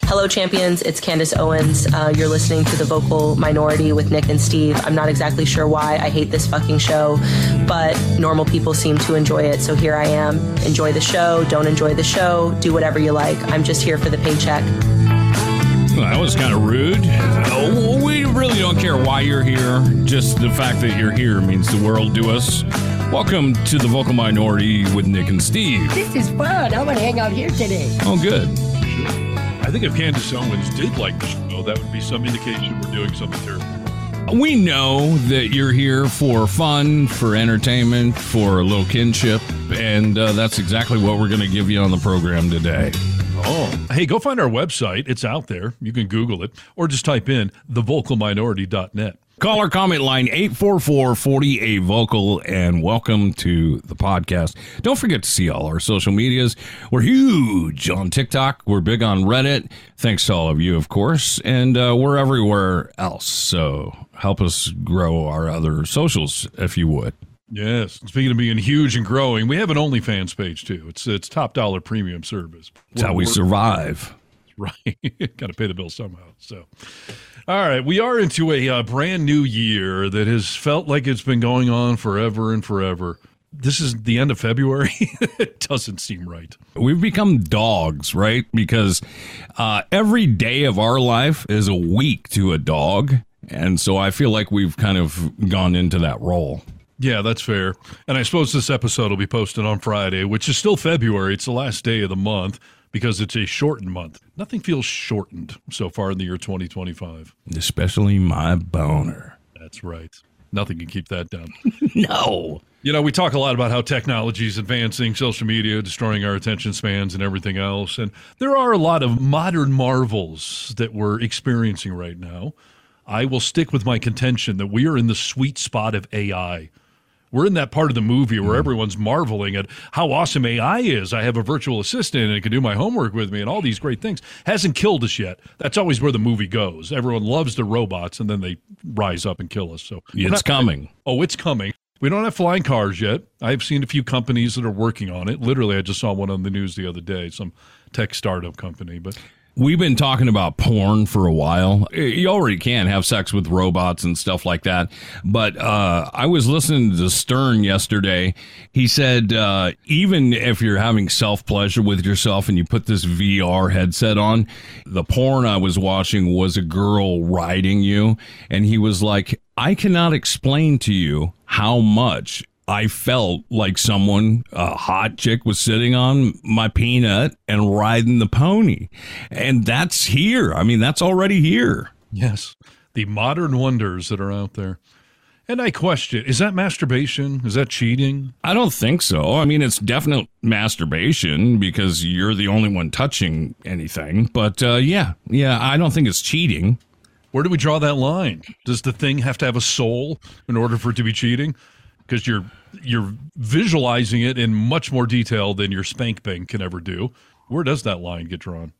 Hello, champions. It's Candace Owens. You're listening to The Vocal Minority with Nick and Steve. I'm not exactly sure why I hate this fucking show, but normal people seem to enjoy it, so here I am. Enjoy the show, don't enjoy the show, do whatever you like. I'm just here for the paycheck. Well, that was kind of rude. We really don't care why you're here. Just the fact that you're here means the world to us. Welcome to The Vocal Minority with Nick and Steve. This is fun. I'm going to hang out here today. Oh, good. I think if Candace Owens did like the show, that would be some indication we're doing something terrible. We know that you're here for fun, for entertainment, for a little kinship, and that's exactly what we're going to give you on the program today. Oh, hey, go find our website. It's out there. You can Google it, or just type in thevocalminority.net. Call our comment line 844-48-VOCAL, and welcome to the podcast. Don't forget to see all our social medias. We're huge on TikTok. We're big on Reddit. Thanks to all of you, of course. And we're everywhere else. So help us grow our other socials, if you would. Yes. Speaking of being huge and growing, we have an OnlyFans page, too. It's top dollar premium service. That's how we survive. Right. Got to pay the bill somehow. So, all right. We are into a brand new year that has felt like it's been going on forever and forever. This is the end of February. It doesn't seem right. We've become dogs, right? Because every day of our life is a week to a dog. And so I feel like we've kind of gone into that role. Yeah, that's fair. And I suppose this episode will be posted on Friday, which is still February. It's the last day of the month because it's a shortened month. Nothing feels shortened so far in the year 2025. Especially my boner. That's right. Nothing can keep that down. No. You know, we talk a lot about how technology is advancing, social media, destroying our attention spans and everything else. And there are a lot of modern marvels that we're experiencing right now. I will stick with my contention that we are in the sweet spot of AI. We're in that part of the movie where everyone's marveling at how awesome AI is. I have a virtual assistant and it can do my homework with me and all these great things. Hasn't killed us yet. That's always where the movie goes. Everyone loves the robots and then they rise up and kill us. So it's coming. Oh, it's coming. We don't have flying cars yet. I've seen a few companies that are working on it. Literally, I just saw one on the news the other day, some tech startup company. But we've been talking about porn for a while. You already can have sex with robots and stuff like that. But I was listening to Stern yesterday. He said, even if you're having self-pleasure with yourself and you put this VR headset on, the porn I was watching was a girl riding you. And he was like, I cannot explain to you how much I felt like someone, a hot chick, was sitting on my peanut and riding the pony. And that's here. I mean, that's already here. Yes, the modern wonders that are out there. And I question, is that masturbation? Is that cheating? I don't think so. I mean, it's definite masturbation because you're the only one touching anything. But yeah, I don't think it's cheating. Where do we draw that line? Does the thing have to have a soul in order for it to be cheating? Because you're visualizing it in much more detail than your spank bank can ever do. Where does that line get drawn?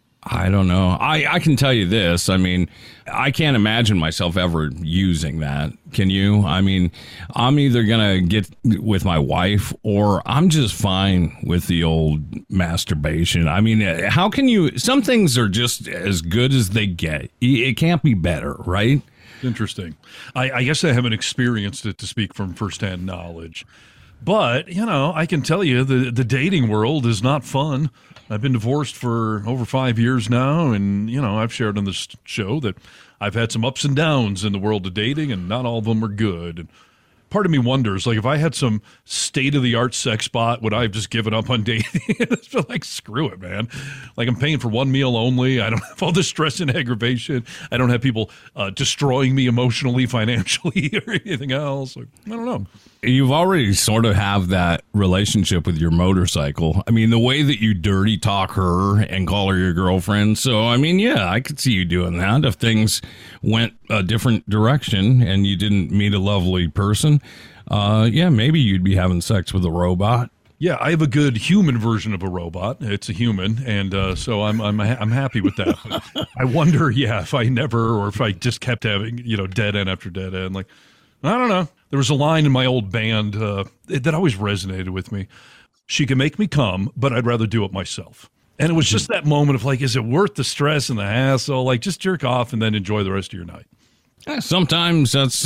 I don't know. I can tell you this. I mean, I can't imagine myself ever using that. Can you? I mean, I'm either going to get with my wife or I'm just fine with the old masturbation. I mean, how can you? Some things are just as good as they get. It can't be better, right? Interesting. I guess I haven't experienced it to speak from firsthand knowledge. But, you know, I can tell you the dating world is not fun. I've been divorced for over 5 years now, and, you know, I've shared on this show that I've had some ups and downs in the world of dating, and not all of them are good. And part of me wonders, like, if I had some state-of-the-art sex bot, would I have just given up on dating? It's been like, screw it, man. Like, I'm paying for one meal only. I don't have all this stress and aggravation. I don't have people destroying me emotionally, financially, or anything else. Like, I don't know. You've already sort of have that relationship with your motorcycle. I mean, the way that you dirty talk her and call her your girlfriend. So, I mean, yeah, I could see you doing that if things went a different direction and you didn't meet a lovely person. Yeah, maybe you'd be having sex with a robot. Yeah, I have a good human version of a robot. It's a human, and so I'm happy with that. But I wonder, if I never, or if I just kept having, dead end after dead end. Like, I don't know. There was a line in my old band that always resonated with me. She can make me come, but I'd rather do it myself. And it was just that moment of like, is it worth the stress and the hassle? Like, just jerk off and then enjoy the rest of your night. Sometimes that's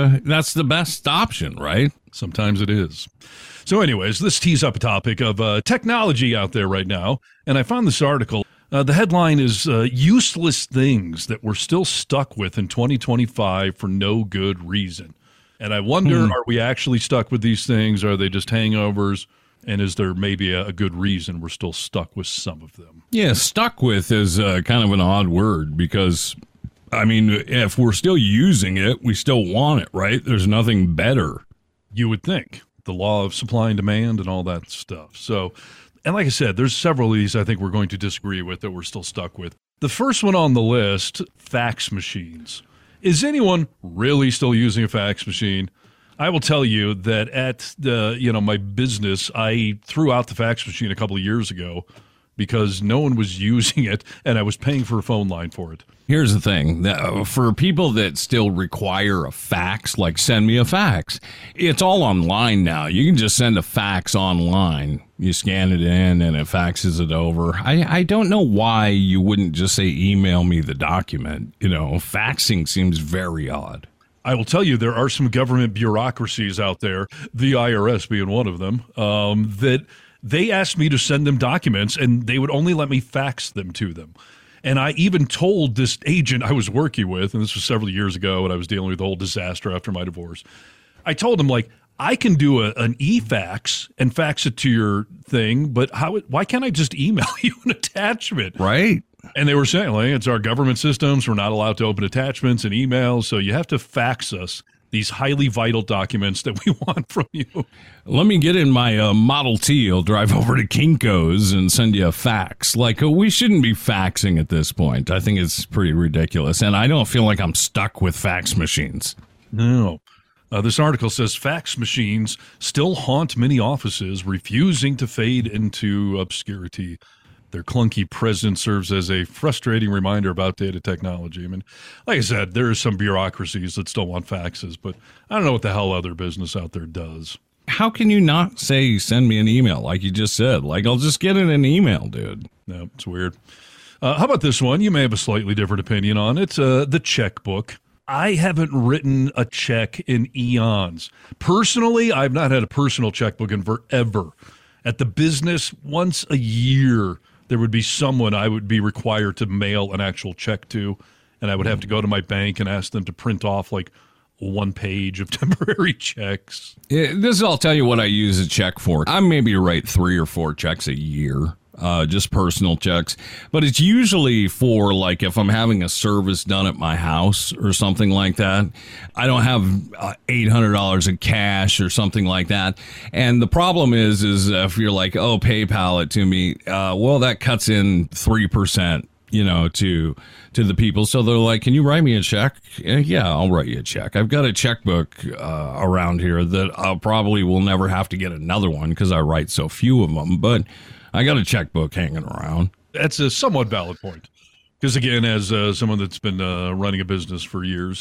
the best option, right? Sometimes it is. So anyways, this tees up a topic of technology out there right now. And I found this article. The headline is useless things that we're still stuck with in 2025 for no good reason. And I wonder, are we actually stuck with these things? Are they just hangovers? And is there maybe a good reason we're still stuck with some of them? Yeah, stuck with is kind of an odd word because, I mean, if we're still using it, we still want it, right? There's nothing better. You would think. The law of supply and demand and all that stuff. So, and like I said, there's several of these I think we're going to disagree with that we're still stuck with. The first one on the list, fax machines. Is anyone really still using a fax machine? I will tell you that at my business, I threw out the fax machine a couple of years ago because no one was using it, and I was paying for a phone line for it. Here's the thing. For people that still require a fax, like send me a fax, it's all online now. You can just send a fax online. You scan it in and it faxes it over. I don't know why you wouldn't just say email me the document. Faxing seems very odd. I will tell you, there are some government bureaucracies out there, the IRS being one of them, that they asked me to send them documents, and they would only let me fax them to them. And I even told this agent I was working with, and this was several years ago, and I was dealing with the whole disaster after my divorce. I told him, like, I can do an e-fax and fax it to your thing, but why can't I just email you an attachment? Right. And they were saying, like, it's our government systems. We're not allowed to open attachments and emails, so you have to fax us these highly vital documents that we want from you. Let me get in my Model T. I'll drive over to Kinko's and send you a fax. Like, we shouldn't be faxing at this point. I think it's pretty ridiculous, and I don't feel like I'm stuck with fax machines. No. This article says fax machines still haunt many offices, refusing to fade into obscurity. Their clunky presence serves as a frustrating reminder about data technology. I mean, like I said, there are some bureaucracies that still want faxes, but I don't know what the hell other business out there does. How can you not say send me an email like you just said? Like, I'll just get it in an email, dude. No, it's weird. How about this one? You may have a slightly different opinion on it. The checkbook. I haven't written a check in eons. Personally, I've not had a personal checkbook in forever. At the business, once a year, there would be someone I would be required to mail an actual check to, and I would have to go to my bank and ask them to print off like one page of temporary checks. I'll tell you what I use a check for. I maybe write 3 or 4 checks a year. Just personal checks, but it's usually for like if I'm having a service done at my house or something like that. I don't have $800 in cash or something like that. And the problem is if you're like, oh, PayPal it to me, well, that cuts in 3%, to the people. So they're like, can you write me a check? Yeah, I'll write you a check. I've got a checkbook around here that I probably will never have to get another one because I write so few of them, but I got a checkbook hanging around. That's a somewhat valid point. Because, again, as someone that's been running a business for years,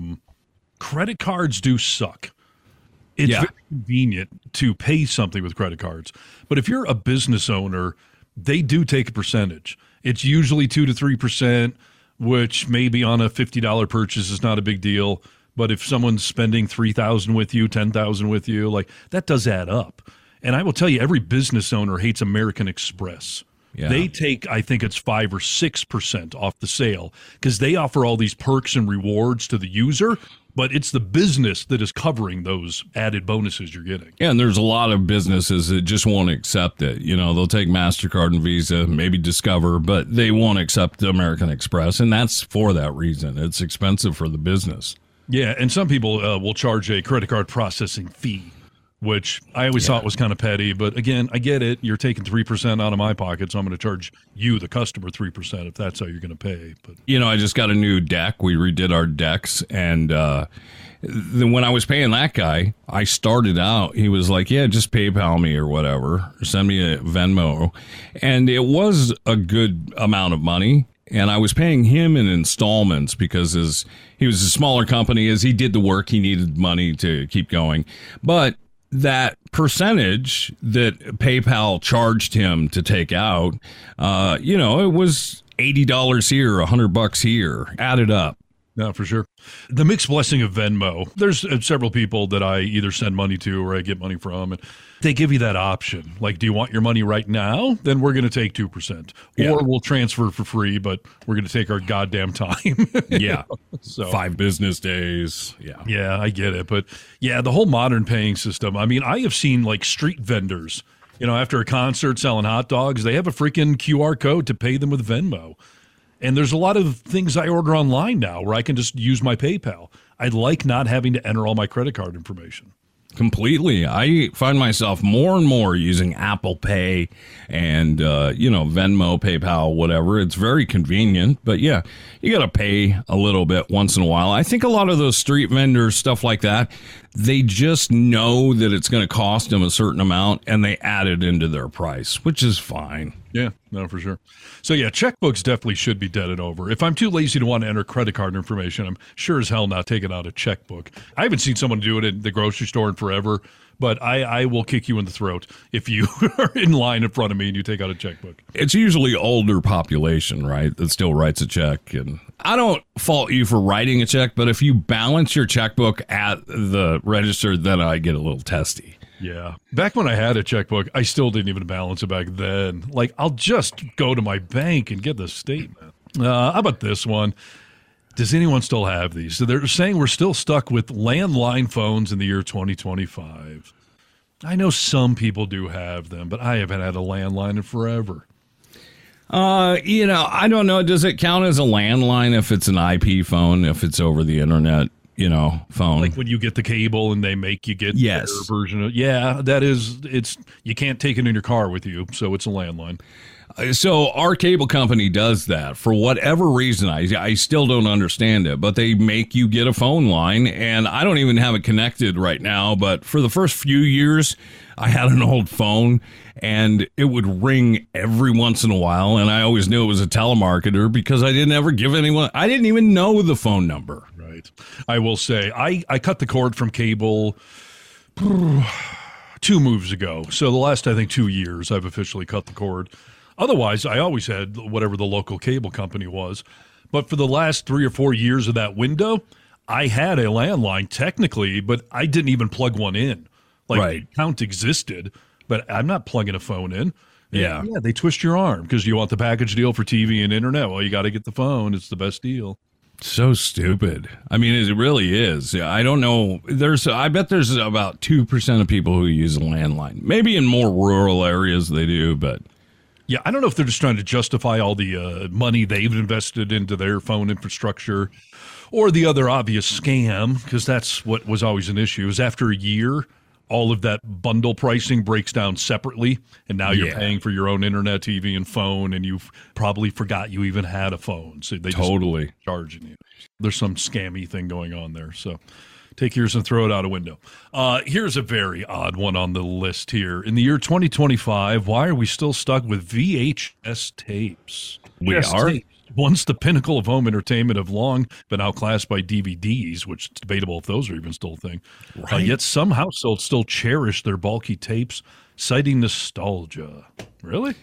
credit cards do suck. It's very convenient to pay something with credit cards. But if you're a business owner, they do take a percentage. It's usually 2 to 3%, which maybe on a $50 purchase is not a big deal. But if someone's spending $3,000 with you, $10,000 with you, like that does add up. And I will tell you, every business owner hates American Express. Yeah. They take, I think it's 5 or 6% off the sale because they offer all these perks and rewards to the user, but it's the business that is covering those added bonuses you're getting. Yeah, and there's a lot of businesses that just won't accept it. They'll take MasterCard and Visa, maybe Discover, but they won't accept American Express, and that's for that reason. It's expensive for the business. Yeah, and some people will charge a credit card processing fee, which I always thought was kind of petty. But again, I get it. You're taking 3% out of my pocket, so I'm going to charge you, the customer, 3% if that's how you're going to pay. But I just got a new deck. We redid our decks, and then when I was paying that guy, I started out, he was like, yeah, just PayPal me or whatever, or send me a Venmo. And it was a good amount of money. And I was paying him in installments because he was a smaller company. As he did the work, he needed money to keep going. But that percentage that PayPal charged him to take out, it was $80 here, $100 here, added up. No, for sure. The mixed blessing of Venmo. There's several people that I either send money to or I get money from, and they give you that option. Like, do you want your money right now? Then we're going to take 2%. Yeah. Or we'll transfer for free, but we're going to take our goddamn time. Yeah. So 5 business days. Yeah. Yeah, I get it. But yeah, the whole modern paying system. I mean, I have seen like street vendors, after a concert selling hot dogs, they have a freaking QR code to pay them with Venmo. And there's a lot of things I order online now where I can just use my PayPal. I like not having to enter all my credit card information. Completely. I find myself more and more using Apple Pay and, Venmo, PayPal, whatever. It's very convenient. But yeah, you got to pay a little bit once in a while. I think a lot of those street vendors, stuff like that, they just know that it's going to cost them a certain amount and they add it into their price, which is fine. Yeah, no, for sure. So yeah, checkbooks definitely should be deaded over. If I'm too lazy to want to enter credit card information, I'm sure as hell not taking out a checkbook. I haven't seen someone do it at the grocery store in forever, but I will kick you in the throat if you are in line in front of me and you take out a checkbook. It's usually older population, right, that still writes a check. And I don't fault you for writing a check, but if you balance your checkbook at the register, then I get a little testy. Yeah. Back when I had a checkbook, I still didn't even balance it back then. Like, I'll just go to my bank and get the statement. How about this one? Does anyone still have these? So they're saying we're still stuck with landline phones in the year 2025. I know some people do have them, but I haven't had a landline in forever. I don't know. Does it count as a landline if it's an IP phone, if it's over the internet? Phone. Like when you get the cable and they make you get yes. their version of, you can't take it in your car with you, so it's a landline. So our cable company does that for whatever reason. I still don't understand it, but they make you get a phone line, and I don't even have it connected right now, but for the first few years, I had an old phone, and it would ring every once in a while, and I always knew it was a telemarketer because I didn't even know the phone number. Right. I will say, I cut the cord from cable 2 moves ago. So the last, I think, 2 years, I've officially cut the cord. Otherwise, I always had whatever the local cable company was. But for the last 3 or 4 years of that window, I had a landline technically, but I didn't even plug one in. Like, right. The account existed, but I'm not plugging a phone in. Yeah, they twist your arm because you want the package deal for TV and internet. Well, you got to get the phone. It's the best deal. So stupid. I mean, it really is. I don't know. I bet there's about 2% of people who use a landline. Maybe in more rural areas they do, but... Yeah, I don't know if they're just trying to justify all the money they've invested into their phone infrastructure or the other obvious scam, because that's what was always an issue, is after a year, all of that bundle pricing breaks down separately, and now you're paying for your own internet, TV, and phone, and you've probably forgot you even had a phone. So they totally just charging you. There's some scammy thing going on there, so... Take yours and throw it out a window. Here's a very odd one on the list here. In the year 2025, why are we still stuck with VHS tapes? We are? Tapes. Once the pinnacle of home entertainment, have long been outclassed by DVDs, which it's debatable if those are even still a thing. Right. Yet some households still cherish their bulky tapes, citing nostalgia. Really?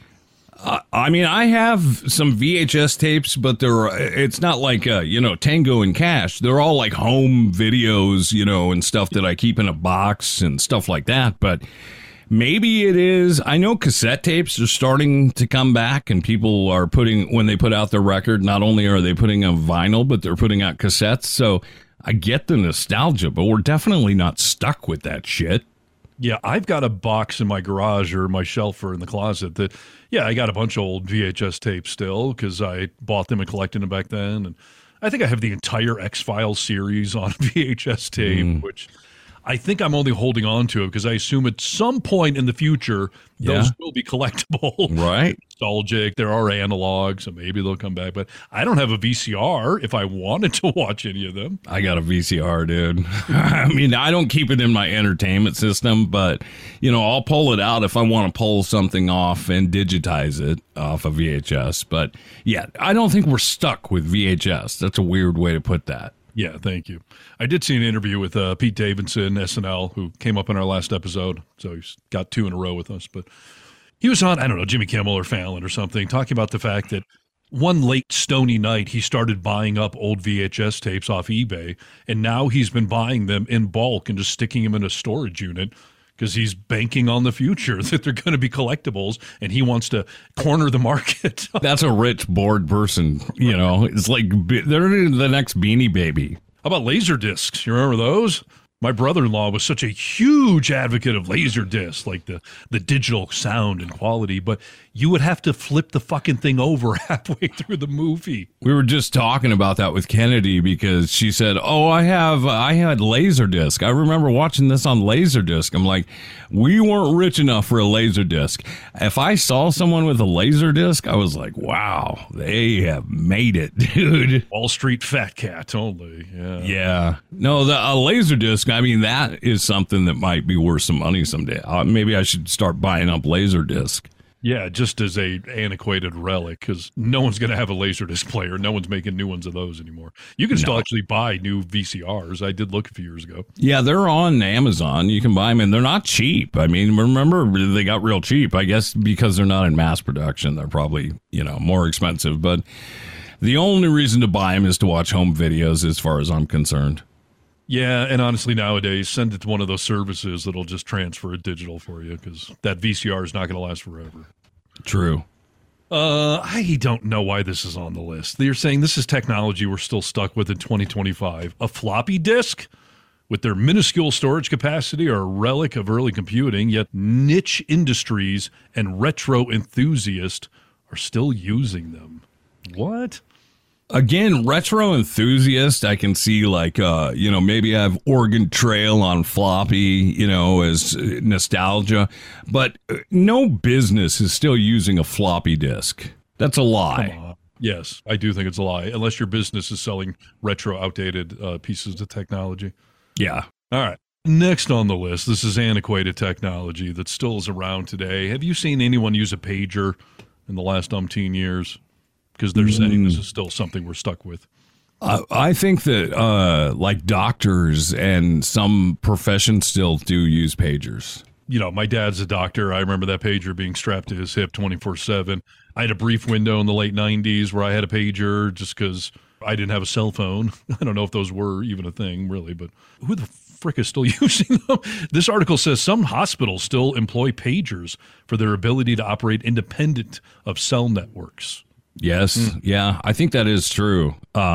I mean, I have some VHS tapes, but it's not like, Tango and Cash. They're all like home videos, and stuff that I keep in a box and stuff like that. But maybe it is. I know cassette tapes are starting to come back, and people are when they put out their record, not only are they putting out vinyl, but they're putting out cassettes. So I get the nostalgia, but we're definitely not stuck with that shit. Yeah, I've got a box in my garage or my shelf or in the closet that, I got a bunch of old VHS tapes still because I bought them and collected them back then. And I think I have the entire X-Files series on VHS tape, which I think I'm only holding on to it because I assume at some point in the future, those will be collectible. Right. Nostalgic. There are analogs, so maybe they'll come back. But I don't have a VCR if I wanted to watch any of them. I got a VCR, dude. I mean, I don't keep it in my entertainment system, but, I'll pull it out if I want to pull something off and digitize it off of VHS. But, yeah, I don't think we're stuck with VHS. That's a weird way to put that. Yeah, thank you. I did see an interview with Pete Davidson, SNL, who came up in our last episode. So he's got 2 in a row with us. But he was on, I don't know, Jimmy Kimmel or Fallon or something, talking about the fact that one late stony night, he started buying up old VHS tapes off eBay. And now he's been buying them in bulk and just sticking them in a storage unit because he's banking on the future that they're going to be collectibles, and he wants to corner the market. That's a rich, bored person. You know, it's like they're the next Beanie Baby. How about laser discs? You remember those? My brother-in-law was such a huge advocate of laser discs, like the digital sound and quality, but you would have to flip the fucking thing over halfway through the movie. We were just talking about that with Kennedy because she said, "Oh, I had Laserdisc. I remember watching this on Laserdisc." I'm like, we weren't rich enough for a Laserdisc. If I saw someone with a Laserdisc, I was like, wow, they have made it, dude. Wall Street fat cat only. Yeah. Yeah. No, a Laserdisc, I mean, that is something that might be worth some money someday. Maybe I should start buying up Laserdisc. Yeah, just as a antiquated relic, because no one's going to have a Laserdisc player. No one's making new ones of those anymore. You can still actually buy new VCRs. I did look a few years ago. Yeah, they're on Amazon. You can buy them, and they're not cheap. I mean, remember, they got real cheap. I guess because they're not in mass production, they're probably, more expensive. But the only reason to buy them is to watch home videos, as far as I'm concerned. Yeah, and honestly, nowadays, send it to one of those services that'll just transfer it digital for you, because that VCR is not going to last forever. True. I don't know why this is on the list. They're saying this is technology we're still stuck with in 2025. A floppy disk with their minuscule storage capacity are a relic of early computing, yet niche industries and retro enthusiasts are still using them. What? Again, retro enthusiast, I can see maybe I have Oregon Trail on floppy, as nostalgia. But no business is still using a floppy disk. That's a lie. Yes, I do think it's a lie, unless your business is selling retro, outdated pieces of technology. Yeah. All right. Next on the list, this is antiquated technology that still is around today. Have you seen anyone use a pager in the last umpteen years? Because they're saying this is still something we're stuck with. I think that doctors and some professions still do use pagers. My dad's a doctor. I remember that pager being strapped to his hip 24/7. I had a brief window in the late 90s where I had a pager just because I didn't have a cell phone. I don't know if those were even a thing, really, but who the frick is still using them? This article says some hospitals still employ pagers for their ability to operate independent of cell networks. Yes. Yeah, I think that is true.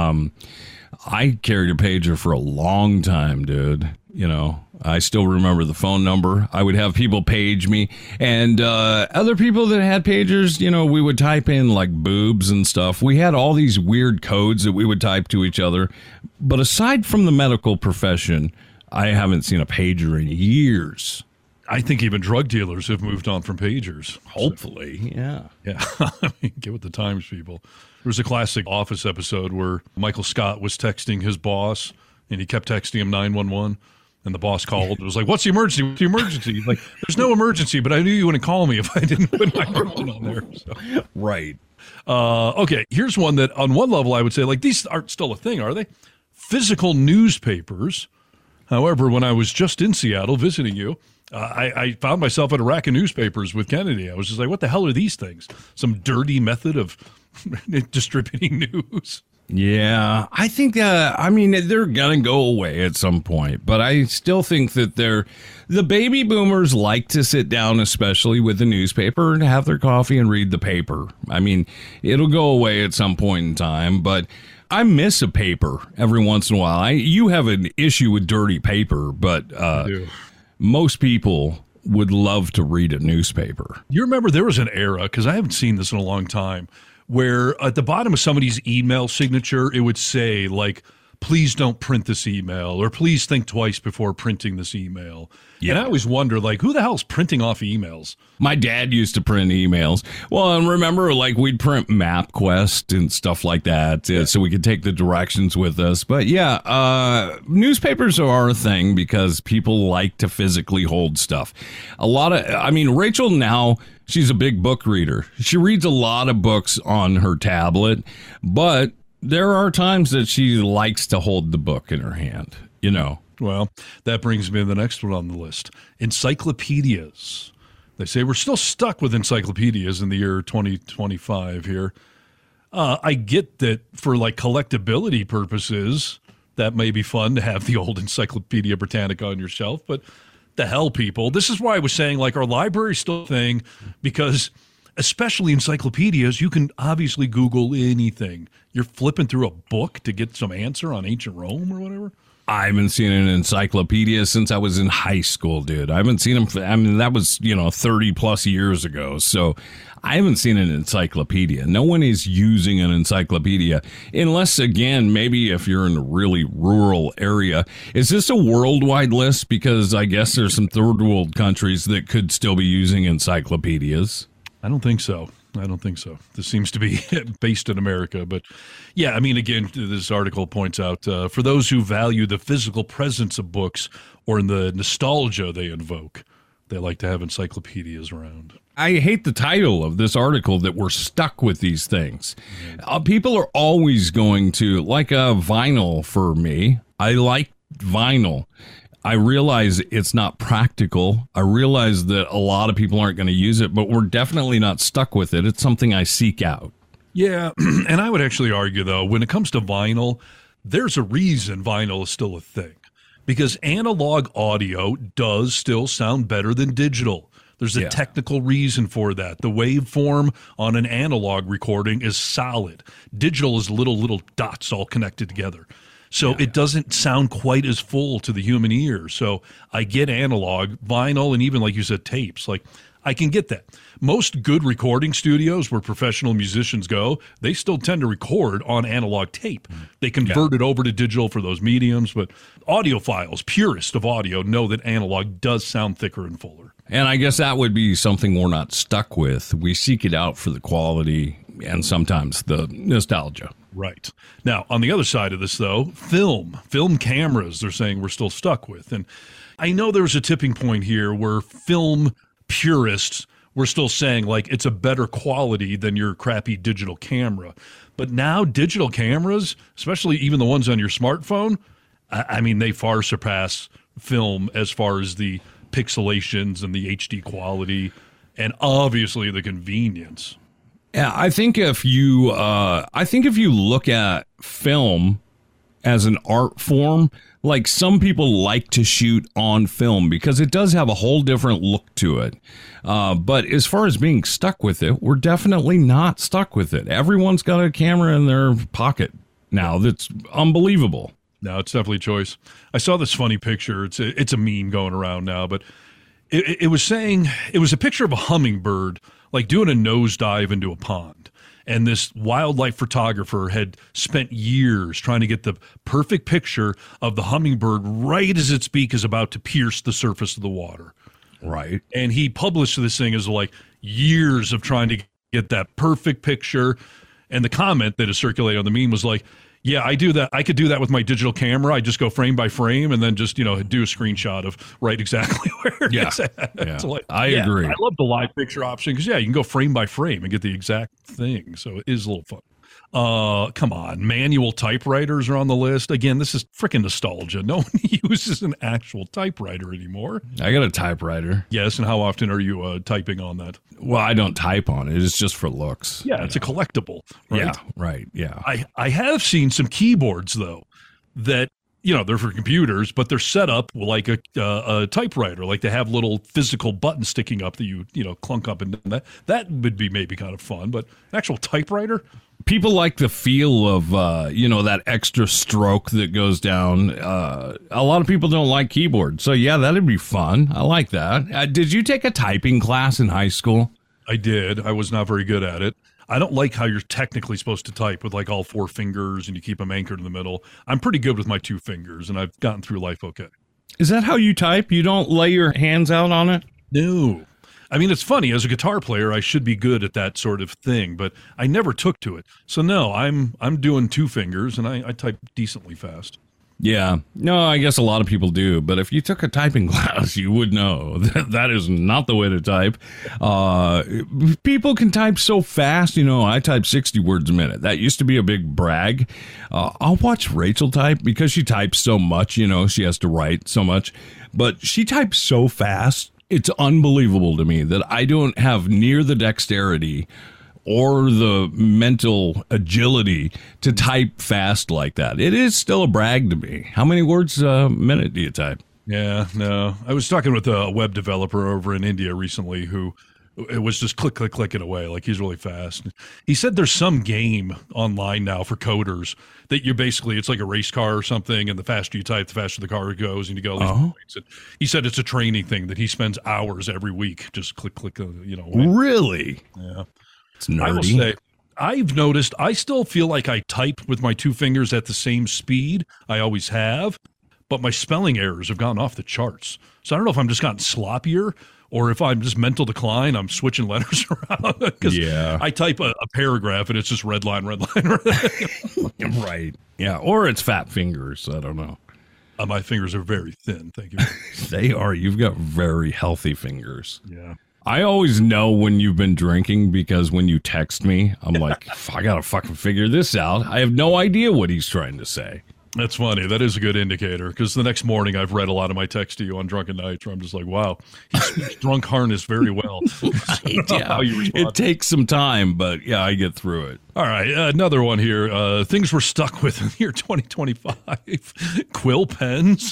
I carried a pager for a long time, dude. I still remember the phone number. I would have people page me, and other people that had pagers, we would type in like boobs and stuff. We had all these weird codes that we would type to each other. But aside from the medical profession, I haven't seen a pager in years. I think even drug dealers have moved on from pagers. Hopefully, yeah. Yeah, I mean, get with the times, people. There was a classic Office episode where Michael Scott was texting his boss, and he kept texting him 911, and the boss called. It was like, what's the emergency? What's the emergency? He's like, there's no emergency, but I knew you wouldn't call me if I didn't put my phone on there. So. Right. Okay, here's one that on one level I would say, these aren't still a thing, are they? Physical newspapers. However, when I was just in Seattle visiting you, I found myself at a rack of newspapers with Kennedy. I was just like, what the hell are these things? Some dirty method of distributing news? Yeah, I think, they're going to go away at some point. But I still think that the baby boomers like to sit down, especially with the newspaper, and have their coffee and read the paper. I mean, it'll go away at some point in time, but I miss a paper every once in a while. You have an issue with dirty paper, but most people would love to read a newspaper. You remember there was an era, because I haven't seen this in a long time, where at the bottom of somebody's email signature, it would say, please don't print this email, or please think twice before printing this email. Yeah. And I always wonder, who the hell's printing off emails? My dad used to print emails. Well, and remember, we'd print MapQuest and stuff like that, so we could take the directions with us. But yeah, newspapers are a thing because people like to physically hold stuff. Rachel now, she's a big book reader. She reads a lot of books on her tablet, but There are times that she likes to hold the book in her hand, you know. Well, that brings me to the next one on the list. Encyclopedias. They say we're still stuck with encyclopedias in the year 2025 here. I get that for like collectability purposes, that may be fun to have the old Encyclopedia Britannica on your shelf, but the hell, people. This is why I was saying, like, our library's still a thing, because especially encyclopedias, you can obviously Google anything. You're flipping through a book to get some answer on ancient Rome or whatever. I haven't seen an encyclopedia since I was in high school, dude. I haven't seen them. That was, 30 plus years ago. So I haven't seen an encyclopedia. No one is using an encyclopedia unless, again, maybe if you're in a really rural area. Is this a worldwide list? Because I guess there's some third world countries that could still be using encyclopedias. I don't think so. This seems to be based in America. But yeah, I mean, again, this article points out for those who value the physical presence of books or in the nostalgia they invoke, they like to have encyclopedias around. I hate the title of this article that we're stuck with these things. People are always going to, like a vinyl for me. I like vinyl. I realize it's not practical. I realize that a lot of people aren't going to use it, but we're definitely not stuck with it. It's something I seek out. Yeah, and I would actually argue, though, when it comes to vinyl, there's a reason vinyl is still a thing. Because analog audio does still sound better than digital. There's a technical reason for that. The waveform on an analog recording is solid. Digital is little dots all connected together. So it doesn't sound quite as full to the human ear. So I get analog, vinyl, and even, like you said, tapes. Like, I can get that. Most good recording studios where professional musicians go, they still tend to record on analog tape. They convert it over to digital for those mediums, but audiophiles, purists of audio, know that analog does sound thicker and fuller. And I guess that would be something we're not stuck with. We seek it out for the quality and sometimes the nostalgia. Right. Now, on the other side of this, though, film cameras, they're saying we're still stuck with. And I know there's a tipping point here where film purists were still saying, like, it's a better quality than your crappy digital camera. But now digital cameras, especially even the ones on your smartphone, I mean, they far surpass film as far as the pixelations and the HD quality and obviously the convenience. Yeah, I think if you look at film as an art form, like some people like to shoot on film because it does have a whole different look to it. But as far as being stuck with it, we're definitely not stuck with it. Everyone's got a camera in their pocket now that's unbelievable. No, it's definitely a choice. I saw this funny picture. It's a meme going around now, but it was saying it was a picture of a hummingbird like doing a nosedive into a pond. And this wildlife photographer had spent years trying to get the perfect picture of the hummingbird right as its beak is about to pierce the surface of the water. Right. And he published this thing as like years of trying to get that perfect picture. And the comment that is circulating on the meme was like, yeah, I do that. I could do that with my digital camera. I just go frame by frame and then just, do a screenshot of right exactly where it is at. Yeah. So I agree. I love the live picture option because, you can go frame by frame and get the exact thing. So it is a little fun. Come on. Manual typewriters are on the list. Again, this is freaking nostalgia. No one uses an actual typewriter anymore. I got a typewriter. Yes, and how often are you typing on that? Well, I don't type on it. It's just for looks. Yeah, it's a collectible, right? Yeah, right, yeah. I have seen some keyboards, though, that, they're for computers, but they're set up like a typewriter. Like they have little physical buttons sticking up that you clunk up and down. That would be maybe kind of fun, but an actual typewriter? People like the feel of, that extra stroke that goes down. A lot of people don't like keyboards. So, yeah, that'd be fun. I like that. Did you take a typing class in high school? I did. I was not very good at it. I don't like how you're technically supposed to type with like all four fingers and you keep them anchored in the middle. I'm pretty good with my two fingers, and I've gotten through life okay. Is that how you type? You don't lay your hands out on it? No. I mean, it's funny. As a guitar player, I should be good at that sort of thing, but I never took to it. So, no, I'm doing two fingers, and I type decently fast. Yeah. No, I guess a lot of people do. But if you took a typing class, you would know that that is not the way to type. People can type so fast. I type 60 words a minute. That used to be a big brag. I'll watch Rachel type because she types so much. She has to write so much. But she types so fast. It's unbelievable to me that I don't have near the dexterity or the mental agility to type fast like that. It is still a brag to me. How many words a minute do you type? Yeah, no. I was talking with a web developer over in India recently who it was just clicking away. Like, he's really fast. He said there's some game online now for coders that you're basically, it's like a race car or something, and the faster you type, the faster the car goes, and you go all these points. And he said it's a training thing that he spends hours every week just click, Really? Yeah. It's nerdy. I will say, I've noticed I still feel like I type with my two fingers at the same speed I always have, but my spelling errors have gone off the charts. So I don't know if I'm just gotten sloppier or if I'm just mental decline. I'm switching letters around because I type a paragraph and it's just red line. Right. Yeah. Or it's fat fingers. I don't know. My fingers are very thin. Thank you. They are. You've got very healthy fingers. Yeah. I always know when you've been drinking because when you text me, I'm like, I got to fucking figure this out. I have no idea what he's trying to say. That's funny. That is a good indicator because the next morning I've read a lot of my text to you on Drunken Nights where I'm just like, wow, he speaks drunk harness very well. Yeah. It takes some time, but yeah, I get through it. All right, another one here. Things we're stuck with in the year 2025. Quill pens.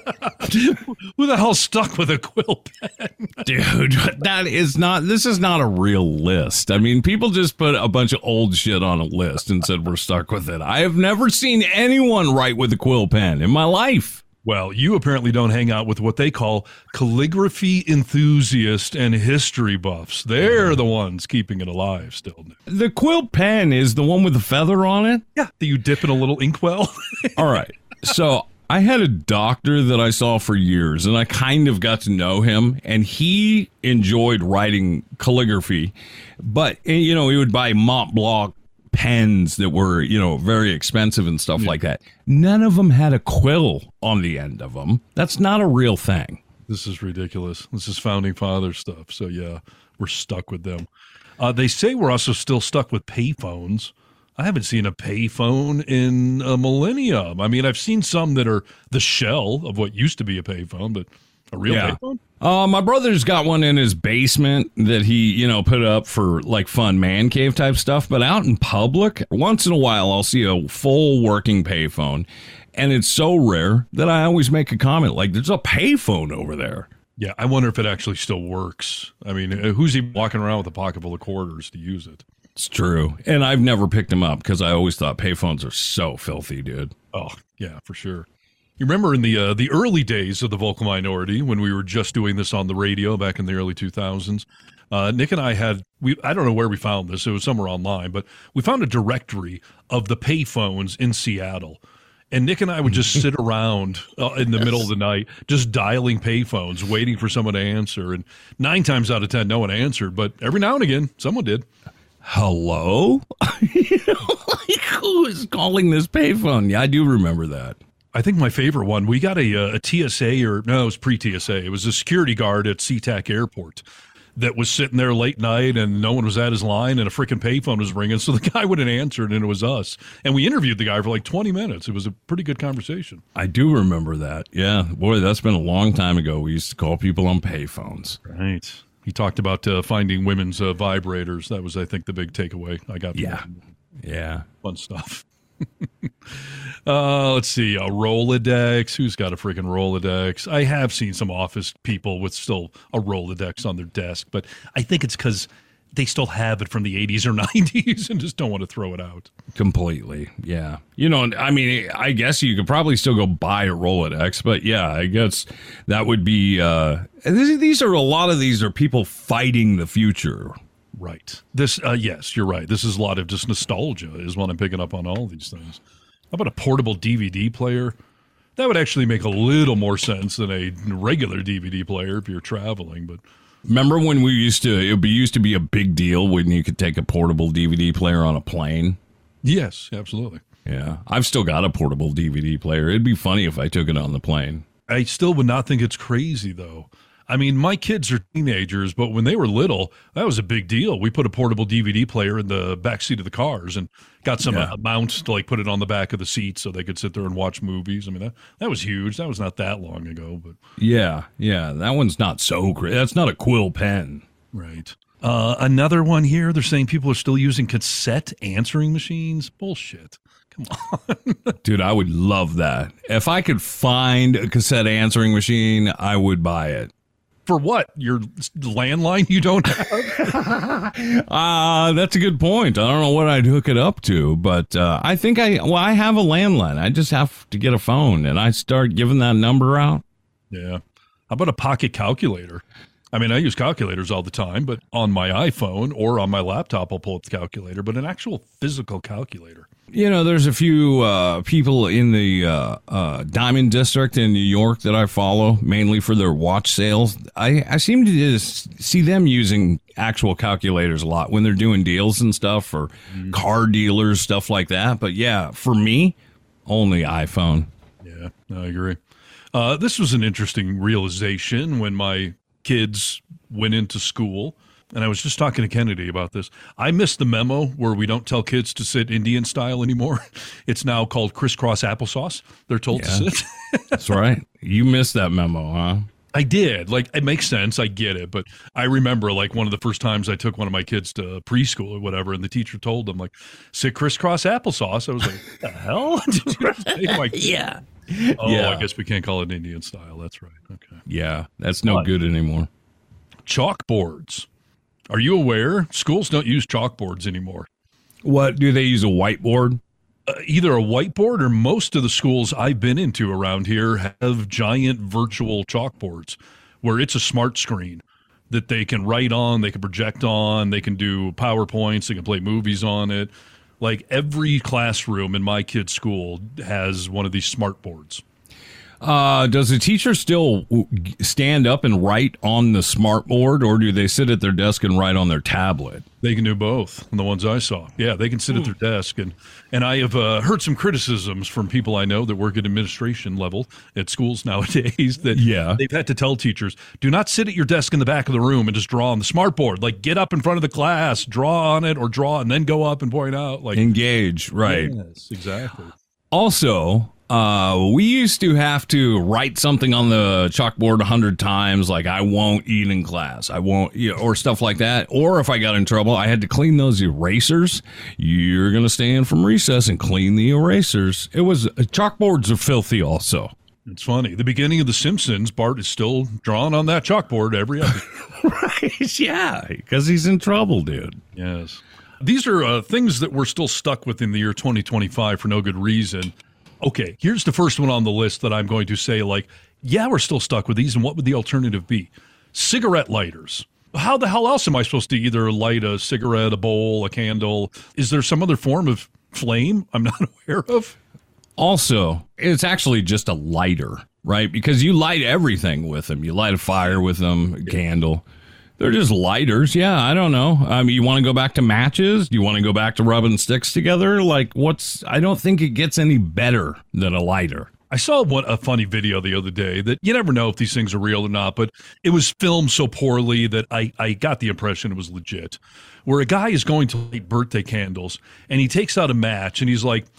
Who the hell's stuck with a quill pen? Dude, this is not a real list. I mean, people just put a bunch of old shit on a list and said we're stuck with it. I have never seen anyone write with a quill pen in my life. Well, you apparently don't hang out with what they call calligraphy enthusiasts and history buffs. They're the ones keeping it alive still. The quill pen is the one with the feather on it? Yeah, that you dip in a little inkwell. All right. So I had a doctor that I saw for years, and I kind of got to know him, and he enjoyed writing calligraphy. But, he would buy Mont Blanc pens that were, very expensive and stuff like that. None of them had a quill on the end of them. That's not a real thing. This is ridiculous. This is founding father stuff. So yeah, we're stuck with them. They say we're also still stuck with payphones. I haven't seen a payphone in a millennium. I mean, I've seen some that are the shell of what used to be a payphone, but a real payphone? My brother's got one in his basement that he, put up for like fun man cave type stuff. But out in public, once in a while, I'll see a full working payphone. And it's so rare that I always make a comment like, there's a payphone over there. Yeah, I wonder if it actually still works. I mean, who's he walking around with a pocket full of quarters to use it? It's true. And I've never picked them up because I always thought payphones are so filthy, dude. Oh, yeah, for sure. You remember in the early days of the Vocal Minority when we were just doing this on the radio back in the early 2000s, Nick and I I don't know where we found this. It was somewhere online, but we found a directory of the payphones in Seattle. And Nick and I would just sit around in the middle of the night, just dialing payphones, waiting for someone to answer. And 9 times out of 10, no one answered. But every now and again, someone did. Hello? Who is calling this payphone? Yeah, I do remember that. I think my favorite one, we got a TSA it was pre-TSA. It was a security guard at SeaTac Airport that was sitting there late night and no one was at his line and a freaking payphone was ringing. So the guy wouldn't answer it and it was us. And we interviewed the guy for like 20 minutes. It was a pretty good conversation. I do remember that. Yeah. Boy, that's been a long time ago. We used to call people on payphones. Right. He talked about finding women's vibrators. That was, I think, the big takeaway I got. Yeah. Fun stuff. Let's see. A Rolodex. Who's got a freaking Rolodex? I have seen some office people with still a Rolodex on their desk, but I think it's because they still have it from the 80s or 90s and just don't want to throw it out. Completely. Yeah. I mean, I guess you could probably still go buy a Rolodex, but yeah, I guess that would be, a lot of these are people fighting the future. Right. This, yes, you're right. This is a lot of just nostalgia is what I'm picking up on all these things. How about a portable DVD player? That would actually make a little more sense than a regular DVD player if you're traveling, but... Remember when it used to be a big deal when you could take a portable DVD player on a plane? Yes, absolutely. Yeah. I've still got a portable DVD player. It'd be funny if I took it on the plane. I still would not think it's crazy, though. I mean, my kids are teenagers, but when they were little, that was a big deal. We put a portable DVD player in the back seat of the cars and got some mounts to like put it on the back of the seat so they could sit there and watch movies. I mean, that was huge. That was not that long ago, but yeah, that one's not so great. That's not a quill pen, right? Another one here. They're saying people are still using cassette answering machines. Bullshit. Come on. Dude, I would love that. If I could find a cassette answering machine, I would buy it. For what? Your landline you don't have? That's a good point. I don't know what I'd hook it up to, but I think I have a landline. I just have to get a phone, and I start giving that number out. Yeah. How about a pocket calculator? I mean, I use calculators all the time, but on my iPhone or on my laptop, I'll pull up the calculator, but an actual physical calculator. You know, there's a few people in the Diamond District in New York that I follow, mainly for their watch sales. I seem to just see them using actual calculators a lot when they're doing deals and stuff, or car dealers, stuff like that. But yeah, for me, only iPhone. Yeah, I agree. This was an interesting realization when my kids went into school. And I was just talking to Kennedy about this. I missed the memo where we don't tell kids to sit Indian style anymore. It's now called crisscross applesauce. They're told to sit. That's right. You missed that memo, huh? I did. Like, it makes sense. I get it. But I remember, like, one of the first times I took one of my kids to preschool or whatever, and the teacher told them, like, sit crisscross applesauce. I was like, what the hell? Did you just say my kid? Yeah. Oh, Yeah. I guess we can't call it Indian style. That's right. Okay. Yeah, that's no good anymore. Chalkboards. Are you aware? Schools don't use chalkboards anymore. What, do they use a whiteboard? Either a whiteboard or most of the schools I've been into around here have giant virtual chalkboards where it's a smart screen that they can write on, they can project on, they can do PowerPoints, they can play movies on it. Like every classroom in my kid's school has one of these smart boards. Does the teacher still stand up and write on the smart board, or do they sit at their desk and write on their tablet? They can do both, the ones I saw. Yeah, they can sit at their desk. And I have heard some criticisms from people I know that work at administration level at schools nowadays that they've had to tell teachers, do not sit at your desk in the back of the room and just draw on the smart board. Like, get up in front of the class, draw on it, or draw, and then go up and point out. Like, engage, right. Yes, exactly. Also, we used to have to write something on the chalkboard 100 times, like I won't eat in class, I won't, or stuff like that. Or if I got in trouble, I had to clean those erasers. You're going to stay in from recess and clean the erasers. It was, chalkboards are filthy also. It's funny. The beginning of The Simpsons, Bart is still drawing on that chalkboard every episode. Right, yeah, because he's in trouble, dude. Yes. These are things that we're still stuck with in the year 2025 for no good reason. Okay, here's the first one on the list that I'm going to say, like, yeah, we're still stuck with these, and what would the alternative be? Cigarette lighters. How the hell else am I supposed to either light a cigarette, a bowl, a candle? Is there some other form of flame I'm not aware of? Also, it's actually just a lighter, right? Because you light everything with them. You light a fire with them, a candle. They're just lighters. Yeah, I don't know. You want to go back to matches? Do you want to go back to rubbing sticks together? Like, I don't think it gets any better than a lighter. I saw a funny video the other day that you never know if these things are real or not, but it was filmed so poorly that I got the impression it was legit, where a guy is going to light birthday candles, and he takes out a match, and he's like,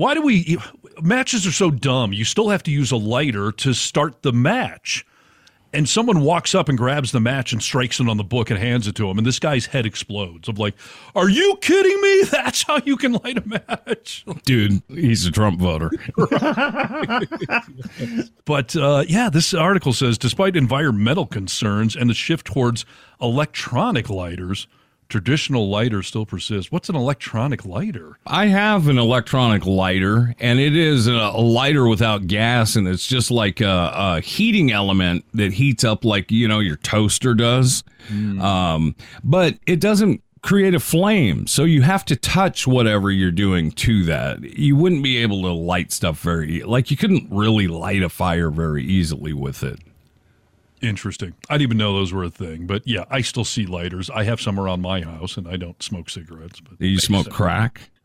matches are so dumb. You still have to use a lighter to start the match. And someone walks up and grabs the match and strikes it on the book and hands it to him. And this guy's head explodes. I'm like, are you kidding me? That's how you can light a match? Dude, he's a Trump voter. But this article says, despite environmental concerns and the shift towards electronic lighters, traditional lighters still persist. What's an electronic lighter? I have an electronic lighter, and it is a lighter without gas, and it's just like a heating element that heats up like, your toaster does. But it doesn't create a flame, so you have to touch whatever you're doing to that. You wouldn't be able to light stuff you couldn't really light a fire very easily with it. Interesting. I didn't even know those were a thing. But yeah, I still see lighters. I have some around my house, and I don't smoke cigarettes. But Do you smoke crack?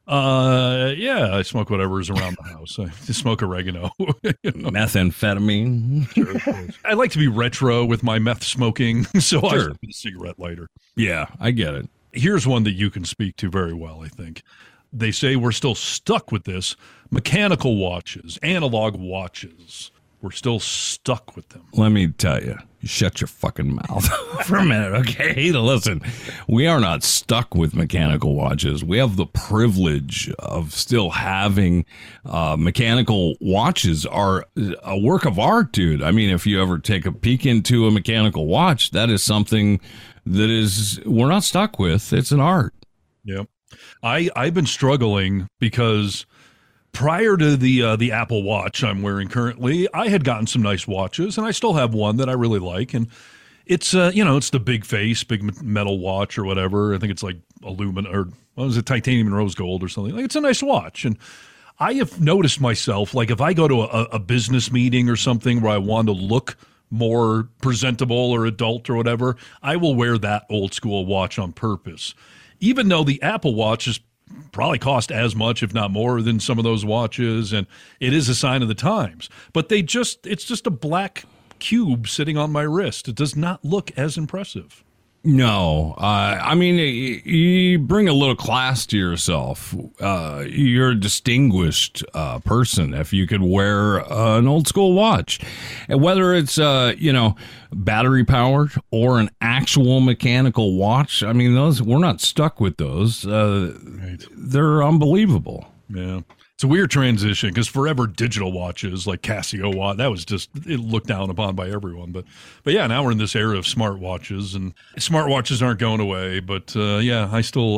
Yeah, I smoke whatever is around the house. I just smoke oregano. Methamphetamine. Sure, I like to be retro with my meth smoking, so I Sure. use a cigarette lighter. Yeah, I get it. Here's one that you can speak to very well, I think. They say we're still stuck with this. Mechanical watches, analog watches. We're still stuck with them. Let me tell you, shut your fucking mouth for a minute, okay? Listen, we are not stuck with mechanical watches. We have the privilege of still having mechanical watches are a work of art, dude. I mean, if you ever take a peek into a mechanical watch, that is something that is we're not stuck with. It's an art. Yep. I've been struggling because prior to the Apple Watch I'm wearing currently, I had gotten some nice watches, and I still have one that I really like, and it's it's the big face, big metal watch or whatever. I think it's like aluminum or what was it, titanium and rose gold or something. Like, it's a nice watch, and I have noticed myself, like if I go to a business meeting or something where I want to look more presentable or adult or whatever, I will wear that old school watch on purpose. Even though the Apple Watch is probably cost as much, if not more, than some of those watches, and it is a sign of the times. But it's just a black cube sitting on my wrist. It does not look as impressive. No, I mean, you bring a little class to yourself. You're a distinguished person if you could wear an old school watch, and whether it's battery powered or an actual mechanical watch. I mean, those we're not stuck with those. Right. They're unbelievable. Yeah. It's a weird transition because forever digital watches like Casio watch, that was just it looked down upon by everyone. But yeah, now we're in this era of smartwatches, and smartwatches aren't going away. But yeah,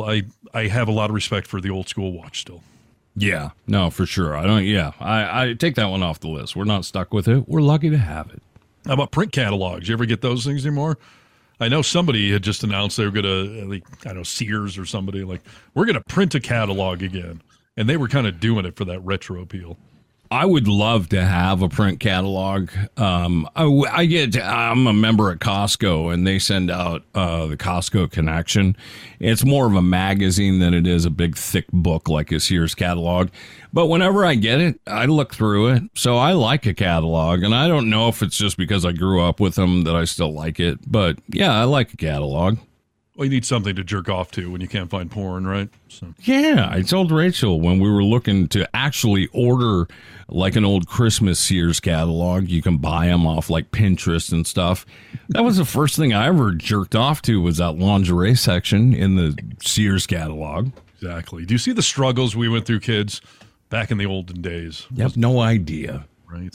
I have a lot of respect for the old school watch still. Yeah, no, for sure. I take that one off the list. We're not stuck with it. We're lucky to have it. How about print catalogs? You ever get those things anymore? I know somebody had just announced they were going to, like, I don't know, Sears or somebody, like, we're going to print a catalog again. And they were kind of doing it for that retro appeal. I would love to have a print catalog. I'm a member at Costco, and they send out the Costco Connection. It's more of a magazine than it is a big thick book like a Sears catalog. But whenever I get it, I look through it. So I like a catalog, and I don't know if it's just because I grew up with them that I still like it. But yeah, I like a catalog. Well, you need something to jerk off to when you can't find porn, right? So. Yeah, I told Rachel when we were looking to actually order like an old Christmas Sears catalog, you can buy them off like Pinterest and stuff. That was the first thing I ever jerked off to was that lingerie section in the Sears catalog. Exactly. Do you see the struggles we went through, kids, back in the olden days? You have no idea. Right.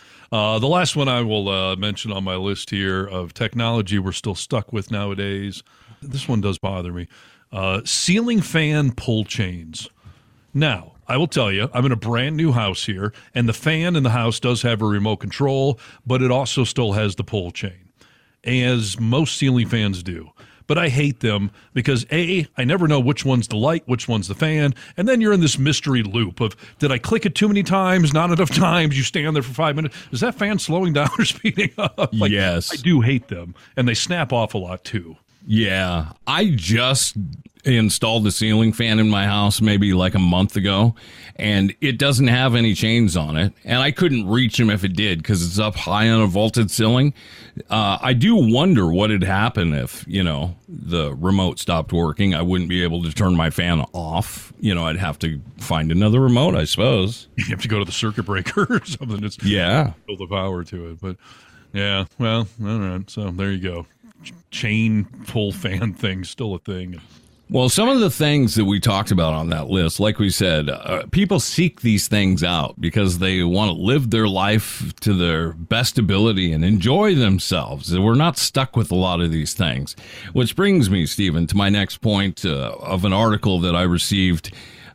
The last one I will mention on my list here of technology we're still stuck with nowadays. This one does bother me. Ceiling fan pull chains. Now, I will tell you, I'm in a brand new house here, and the fan in the house does have a remote control, but it also still has the pull chain, as most ceiling fans do. But I hate them because, A, I never know which one's the light, which one's the fan, and then you're in this mystery loop of, did I click it too many times, not enough times, you stand there for 5 minutes, is that fan slowing down or speeding up? Like, yes. I do hate them, and they snap off a lot, too. Yeah, I just installed the ceiling fan in my house maybe like a month ago, and it doesn't have any chains on it, and I couldn't reach them if it did because it's up high on a vaulted ceiling. I do wonder what had happened if, the remote stopped working. I wouldn't be able to turn my fan off. I'd have to find another remote, I suppose. You have to go to the circuit breaker or something. Yeah. Build the power to it, but yeah, well, all right, so there you go. Chain pull fan thing, still a thing. Well, some of the things that we talked about on that list, like we said, people seek these things out because they want to live their life to their best ability and enjoy themselves. We're not stuck with a lot of these things. Which brings me, Stephen, to my next point of an article that I received.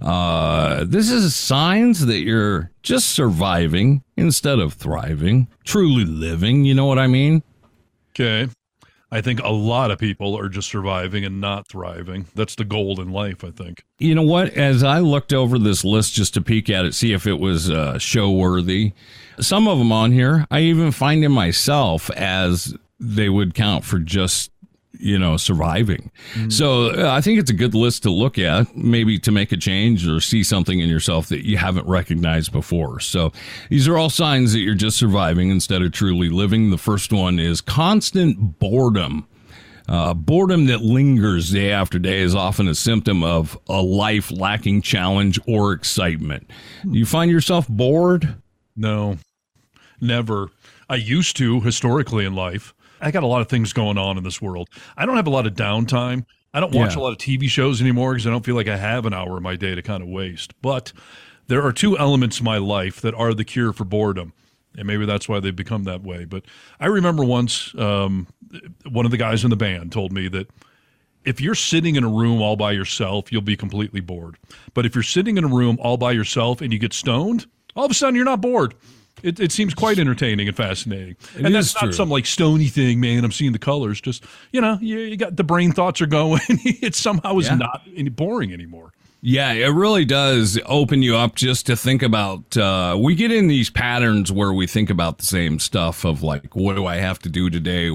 This is signs that you're just surviving instead of thriving, truly living. You know what I mean? Okay. I think a lot of people are just surviving and not thriving. That's the goal in life, I think. You know what? As I looked over this list just to peek at it, see if it was show worthy, some of them on here, I even find in myself as they would count for just surviving. So I think it's a good list to look at, maybe to make a change or see something in yourself that you haven't recognized before. So these are all signs that you're just surviving instead of truly living. The first one is constant boredom. Boredom that lingers day after day is often a symptom of a life lacking challenge or excitement. Do you find yourself bored? No, never. I used to historically in life. I got a lot of things going on in this world. I don't have a lot of downtime. I don't watch a lot of TV shows anymore because I don't feel like I have an hour of my day to kind of waste. But there are two elements in my life that are the cure for boredom. And maybe that's why they've become that way. But I remember once one of the guys in the band told me that if you're sitting in a room all by yourself, you'll be completely bored. But if you're sitting in a room all by yourself and you get stoned, all of a sudden you're not bored. It seems quite entertaining and fascinating. And that's not some like stony thing, man. I'm seeing the colors. Just, you got the brain thoughts are going. It somehow is not boring anymore. Yeah, it really does open you up just to think about, we get in these patterns where we think about the same stuff of like, what do I have to do today?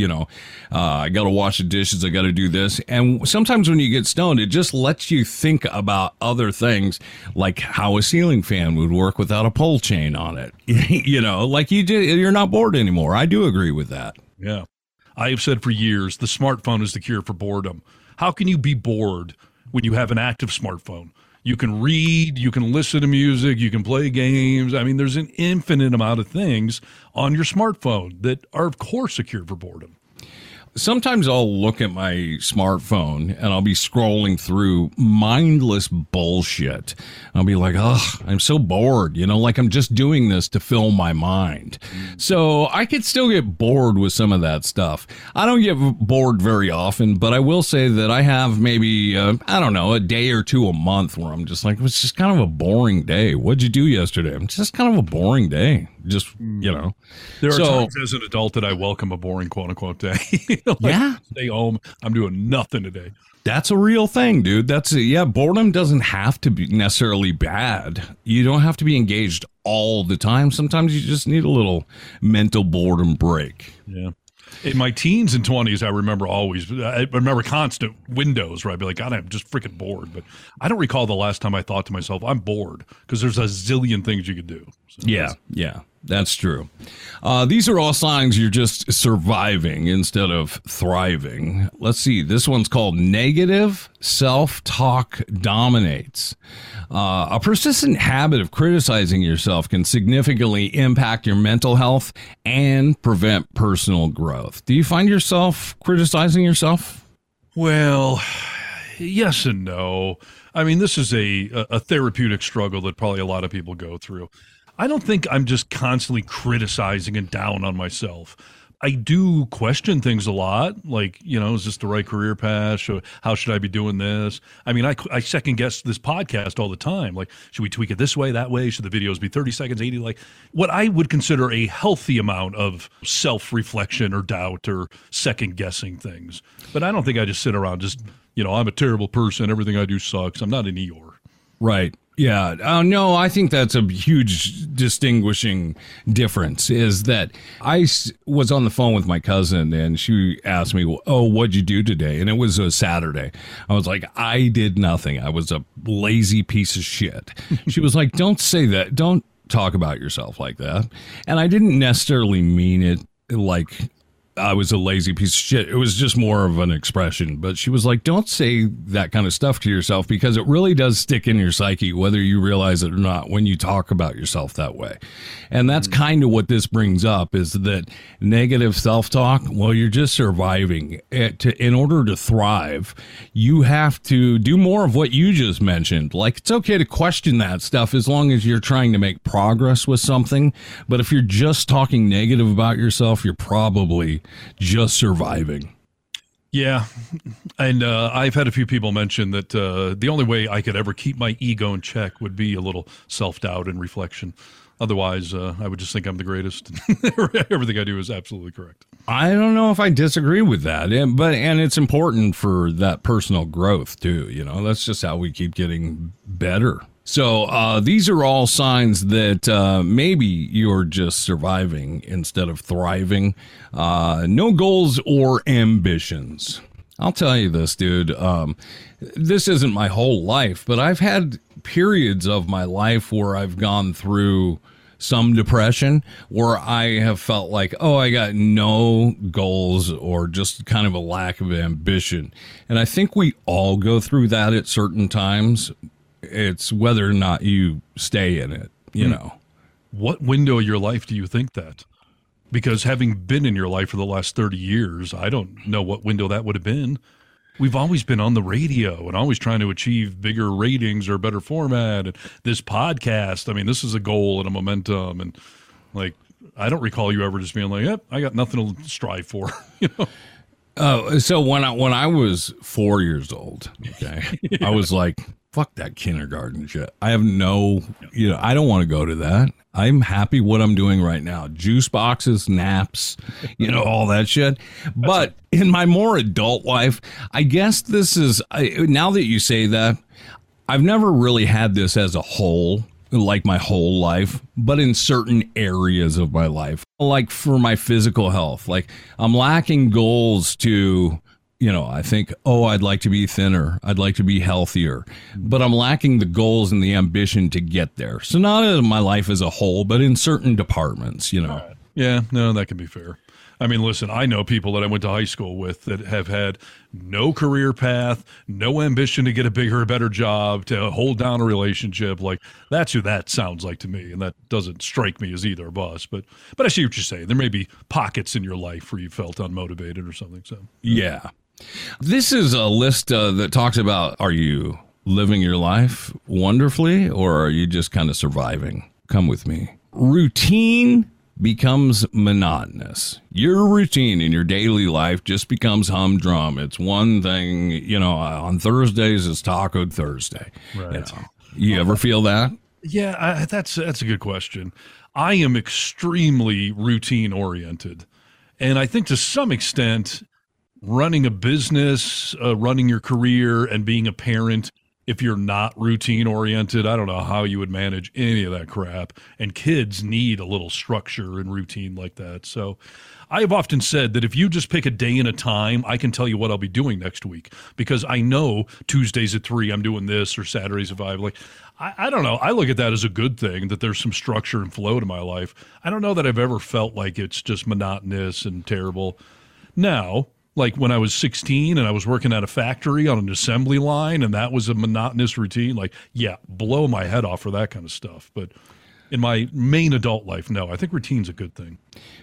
I got to wash the dishes. I got to do this. And sometimes when you get stoned, it just lets you think about other things, like how a ceiling fan would work without a pole chain on it. Like you're not bored anymore. I do agree with that. Yeah. I have said for years, the smartphone is the cure for boredom. How can you be bored when you have an active smartphone? You can read, you can listen to music, you can play games. I mean, there's an infinite amount of things on your smartphone that are, of course, a cure for boredom. Sometimes I'll look at my smartphone and I'll be scrolling through mindless bullshit. I'll be like, I'm so bored, like I'm just doing this to fill my mind. So I could still get bored with some of that stuff. I don't get bored very often, but I will say that I have maybe, a day or two a month where I'm just like, it's just kind of a boring day. What'd you do yesterday? It's just kind of a boring day. Just, There are times as an adult that I welcome a boring quote unquote day. Stay home. I'm doing nothing today. That's a real thing, dude. Boredom doesn't have to be necessarily bad. You don't have to be engaged all the time. Sometimes you just need a little mental boredom break. Yeah. In my teens and 20s, I remember constant windows where I'd be like, God, I'm just freaking bored. But I don't recall the last time I thought to myself, I'm bored, because there's a zillion things you could do. So that's true. These are all signs you're just surviving instead of thriving. Let's see. This one's called negative self-talk dominates. A persistent habit of criticizing yourself can significantly impact your mental health and prevent personal growth. Do you find yourself criticizing yourself? Well, yes and no. I mean, this is a therapeutic struggle that probably a lot of people go through. I don't think I'm just constantly criticizing and down on myself. I do question things a lot, like, is this the right career path? How should I be doing this? I mean, I second guess this podcast all the time. Like, should we tweak it this way, that way? Should the videos be 30 seconds, 80? Like, what I would consider a healthy amount of self-reflection or doubt or second guessing things. But I don't think I just sit around just, I'm a terrible person. Everything I do sucks. I'm not an Eeyore. Right. Yeah. No, I think that's a huge distinguishing difference is that I was on the phone with my cousin and she asked me, what'd you do today? And it was a Saturday. I was like, I did nothing. I was a lazy piece of shit. She was like, don't say that. Don't talk about yourself like that. And I didn't necessarily mean it like I was a lazy piece of shit. It was just more of an expression. But she was like, don't say that kind of stuff to yourself because it really does stick in your psyche, whether you realize it or not, when you talk about yourself that way. And that's kind of what this brings up is that negative self-talk, well, you're just surviving. In order to thrive, you have to do more of what you just mentioned. Like, it's okay to question that stuff as long as you're trying to make progress with something. But if you're just talking negative about yourself, you're probably just surviving. Yeah. And I've had a few people mention that the only way I could ever keep my ego in check would be a little self-doubt and reflection. Otherwise, I would just think I'm the greatest. Everything I do is absolutely correct. I don't know if I disagree with that, and it's important for that personal growth too. That's just how we keep getting better. So these are all signs that maybe you're just surviving instead of thriving. No goals or ambitions. I'll tell you this, dude. This isn't my whole life, but I've had periods of my life where I've gone through some depression where I have felt like, oh, I got no goals or just kind of a lack of ambition. And I think we all go through that at certain times. It's whether or not you stay in it, you know. What window of your life do you think that? Because having been in your life for the last 30 years, I don't know what window that would have been. We've always been on the radio and always trying to achieve bigger ratings or better format. And this podcast, I mean, this is a goal and a momentum. And like, I don't recall you ever just being like, yep, I got nothing to strive for, you know? So when I was 4 years old, okay, I was like, fuck that kindergarten shit. I have no, I don't want to go to that. I'm happy what I'm doing right now. Juice boxes, naps, all that shit. But in my more adult life, I guess this is, now that you say that, I've never really had this as a whole, like my whole life, but in certain areas of my life, like for my physical health, like I'm lacking goals to, I think, I'd like to be thinner. I'd like to be healthier, but I'm lacking the goals and the ambition to get there. So not in my life as a whole, but in certain departments, Right. Yeah, no, that can be fair. I mean, listen, I know people that I went to high school with that have had no career path, no ambition to get a bigger or better job, to hold down a relationship. Like, that's who that sounds like to me, and that doesn't strike me as either of us. But I see what you're saying. There may be pockets in your life where you felt unmotivated or something. So yeah. This is a list that talks about, are you living your life wonderfully or are you just kind of surviving? Come with me. Routine becomes monotonous. Your routine in your daily life just becomes humdrum. It's one thing, on Thursdays it's Taco Thursday. Right. You ever feel that? Yeah, that's a good question. I am extremely routine oriented. And I think to some extent, running a business, running your career, and being a parent, if you're not routine oriented, I don't know how you would manage any of that crap. And kids need a little structure and routine like that. So I have often said that if you just pick a day and a time, I can tell you what I'll be doing next week, because I know Tuesdays at 3 I'm doing this, or Saturdays at 5. Like, I don't know. I look at that as a good thing, that there's some structure and flow to my life. I don't know that I've ever felt like it's just monotonous and terrible. Now, like when I was 16 and I was working at a factory on an assembly line and that was a monotonous routine, like, yeah, blow my head off for that kind of stuff. But in my main adult life, no, I think routine's a good thing.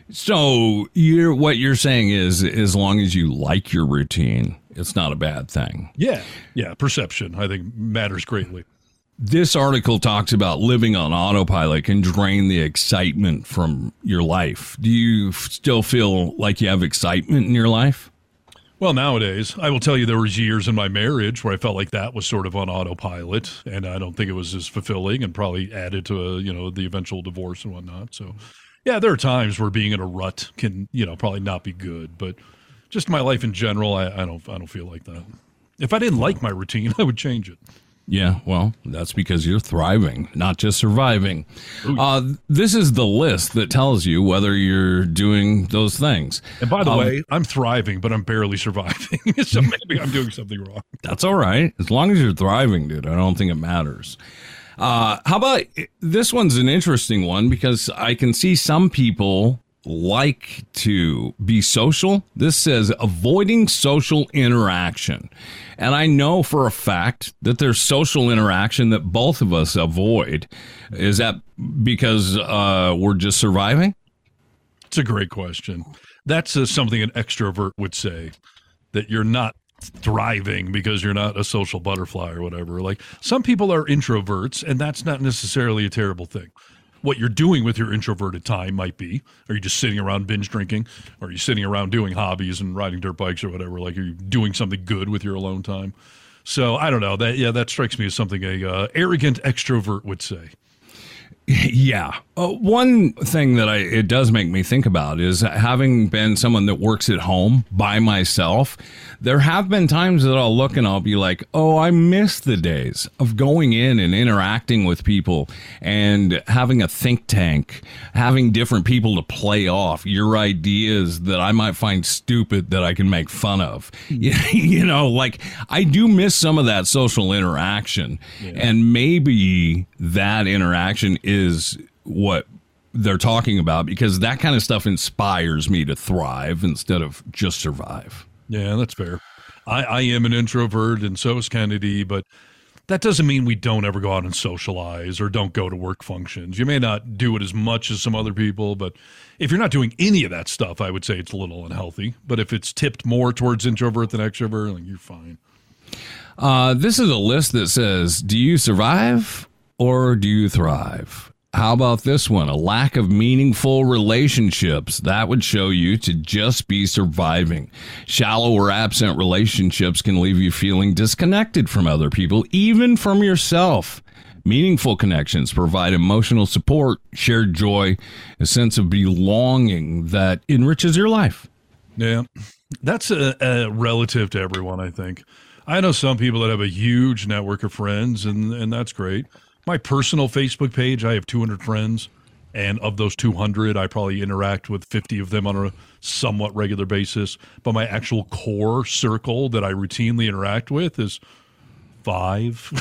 So what you're saying is, as long as you like your routine, it's not a bad thing. Yeah. Perception, I think, matters greatly. This article talks about living on autopilot can drain the excitement from your life. Do you still feel like you have excitement in your life? Well, nowadays, I will tell you there was years in my marriage where I felt like that was sort of on autopilot, and I don't think it was as fulfilling, and probably added to the eventual divorce and whatnot. So, yeah, there are times where being in a rut can probably not be good, but just my life in general, I don't feel like that. If I didn't like my routine, I would change it. Yeah, well, that's because you're thriving, not just surviving. This is the list that tells you whether you're doing those things. And by the way, I'm thriving, but I'm barely surviving. So maybe I'm doing something wrong. That's all right. As long as you're thriving, dude, I don't think it matters. How about this one's an interesting one, because I can see some people like to be social. This says avoiding social interaction. And I know for a fact that there's social interaction that both of us avoid. Is that because we're just surviving? It's a great question. That's something an extrovert would say, that you're not thriving because you're not a social butterfly or whatever. Like, some people are introverts, and that's not necessarily a terrible thing. What you're doing with your introverted time might be, are you just sitting around binge drinking? Or are you sitting around doing hobbies and riding dirt bikes or whatever? Like, are you doing something good with your alone time? So I don't know. That strikes me as something a arrogant extrovert would say. Yeah. One thing that it does make me think about is having been someone that works at home by myself, there have been times that I'll look and I'll be like, oh, I miss the days of going in and interacting with people and having a think tank, having different people to play off your ideas that I might find stupid that I can make fun of. You know, like I do miss some of that social interaction. Yeah. And maybe that interaction is what they're talking about, because that kind of stuff inspires me to thrive instead of just survive. Yeah, that's fair. I am an introvert, and so is Kennedy, but that doesn't mean we don't ever go out and socialize or don't go to work functions. You may not do it as much as some other people, but if you're not doing any of that stuff, I would say it's a little unhealthy. But if it's tipped more towards introvert than extrovert, like, you're fine. This is a list that says, do you survive or do you thrive? How about this one? A lack of meaningful relationships. That would show you to just be surviving. Shallow or absent relationships can leave you feeling disconnected from other people, even from yourself. Meaningful connections provide emotional support, shared joy, a sense of belonging that enriches your life. Yeah, that's a relative to everyone, I think. I know some people that have a huge network of friends, and that's great. My personal Facebook page, I have 200 friends, and of those 200, I probably interact with 50 of them on a somewhat regular basis. But my actual core circle that I routinely interact with is 5.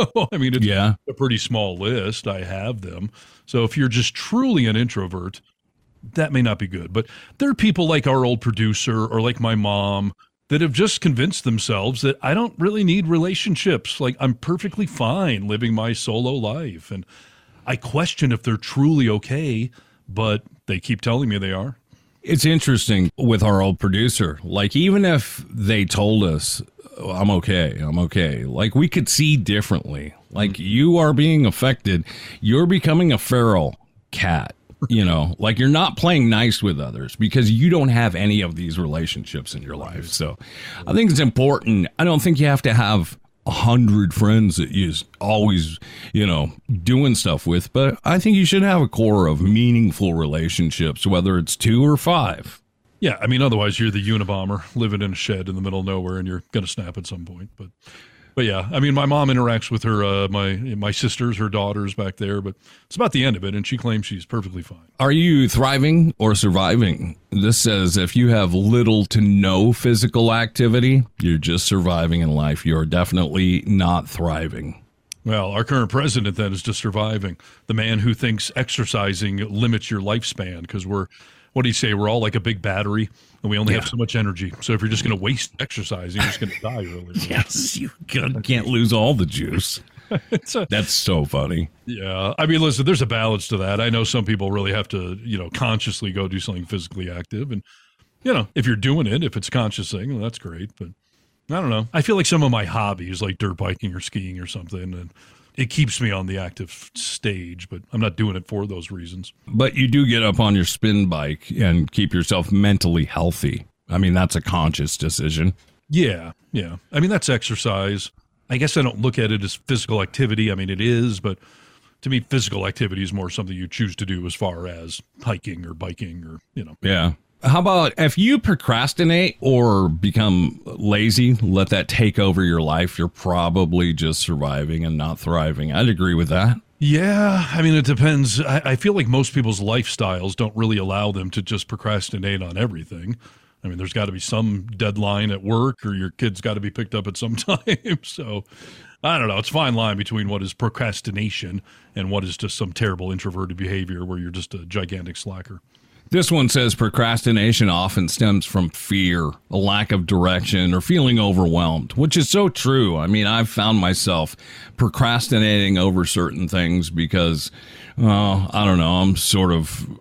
I mean, it's a pretty small list. I have them. So if you're just truly an introvert, that may not be good. But there are people like our old producer or like my mom that have just convinced themselves that I don't really need relationships. Like, I'm perfectly fine living my solo life. And I question if they're truly okay, but they keep telling me they are. It's interesting with our old producer. Like, even if they told us, oh, I'm okay. Like, we could see differently. Like, you are being affected. You're becoming a feral cat. You know, like, you're not playing nice with others because you don't have any of these relationships in your life. So I think it's important. I don't think you have to have 100 friends that you always, doing stuff with. But I think you should have a core of meaningful relationships, whether it's 2 or 5. Yeah, I mean, otherwise you're the Unabomber living in a shed in the middle of nowhere and you're going to snap at some point. But yeah, I mean, my mom interacts with her, my sisters, her daughters back there, but it's about the end of it, and she claims she's perfectly fine. Are you thriving or surviving? This says if you have little to no physical activity, you're just surviving in life. You're definitely not thriving. Well, our current president then is just surviving. The man who thinks exercising limits your lifespan because what do you say? We're all like a big battery, and we only have so much energy. So if you're just going to waste exercising, you're just going to die early. Yes, you can't lose all the juice. That's so funny. Yeah. I mean, listen, there's a balance to that. I know some people really have to, consciously go do something physically active. And, if you're doing it, if it's conscious thing, well, that's great. But I don't know. I feel like some of my hobbies, like dirt biking or skiing or something, and it keeps me on the active stage, but I'm not doing it for those reasons. But you do get up on your spin bike and keep yourself mentally healthy. I mean, that's a conscious decision. Yeah. I mean, that's exercise. I guess I don't look at it as physical activity. I mean, it is, but to me, physical activity is more something you choose to do as far as hiking or biking or, Yeah. How about if you procrastinate or become lazy, let that take over your life, you're probably just surviving and not thriving. I'd agree with that. Yeah, I mean, it depends. I feel like most people's lifestyles don't really allow them to just procrastinate on everything. I mean, there's got to be some deadline at work or your kid's got to be picked up at some time. So I don't know. It's a fine line between what is procrastination and what is just some terrible introverted behavior where you're just a gigantic slacker. This one says procrastination often stems from fear, a lack of direction, or feeling overwhelmed, which is so true. I mean, I've found myself procrastinating over certain things because, I don't know, I'm sort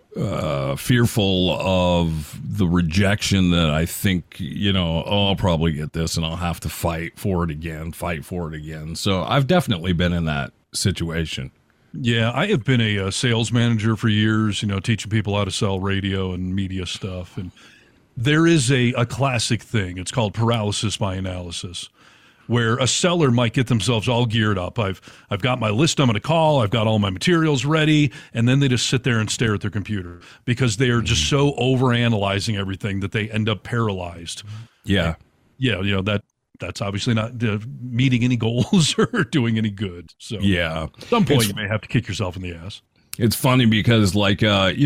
of fearful of the rejection that I think, I'll probably get this and I'll have to fight for it again. So I've definitely been in that situation. Yeah, I have been a sales manager for years, teaching people how to sell radio and media stuff. And there is a classic thing. It's called paralysis by analysis, where a seller might get themselves all geared up. I've got my list I'm going to call. I've got all my materials ready. And then they just sit there and stare at their computer because they are just so overanalyzing everything that they end up paralyzed. Yeah. Yeah. That's obviously not meeting any goals or doing any good. So yeah, at some point you may have to kick yourself in the ass. It's funny because, like,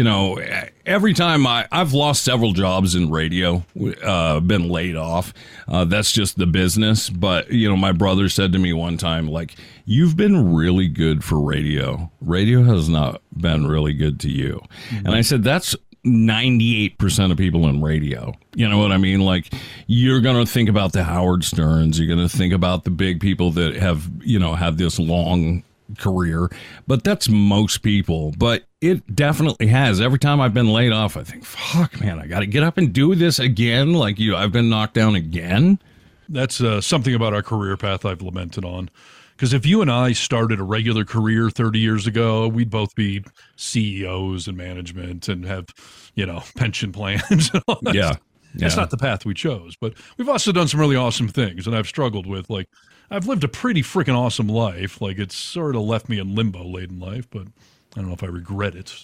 every time I've lost several jobs in radio, been laid off. That's just the business. But, my brother said to me one time, like, you've been really good for radio. Radio has not been really good to you. Mm-hmm. And I said, that's 98% of people in radio. You know what I mean? Like, you're going to think about the Howard Sterns. You're going to think about the big people that have, had this long career, but that's most people. But it definitely has. Every time I've been laid off, I think, fuck, man, I got to get up and do this again. Like, I've been knocked down again. That's something about our career path I've lamented on. Because if you and I started a regular career 30 years ago, we'd both be CEOs and management and have, pension plans. And all that. Yeah. That's not the path we chose. But we've also done some really awesome things, and I've struggled with, like, I've lived a pretty freaking awesome life. Like, it's sort of left me in limbo late in life, but I don't know if I regret it.